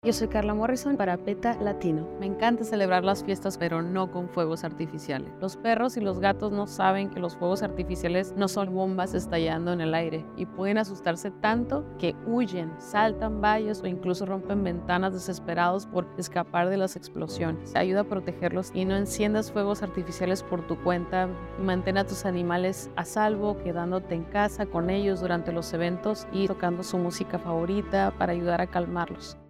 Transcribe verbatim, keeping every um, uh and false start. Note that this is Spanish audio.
Yo soy Carla Morrison para PETA Latino. Me encanta celebrar las fiestas, pero no con fuegos artificiales. Los perros y los gatos no saben que los fuegos artificiales no son bombas estallando en el aire y pueden asustarse tanto que huyen, saltan valles o incluso rompen ventanas desesperados por escapar de las explosiones. Ayuda a protegerlos y no enciendas fuegos artificiales por tu cuenta. Mantén a tus animales a salvo, quedándote en casa con ellos durante los eventos y tocando su música favorita para ayudar a calmarlos.